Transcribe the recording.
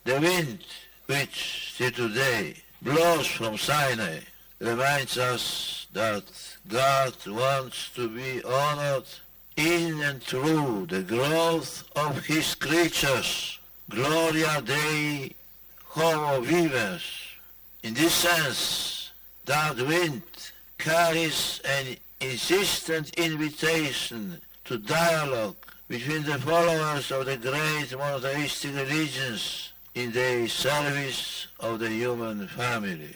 The wind, which till today blows from Sinai, reminds us that God wants to be honored in and through the growth of his creatures. Gloria Dei Homo Vivens. In this sense, that wind carries an insistent invitation to dialogue between the followers of the great monotheistic religions in the service of the human family.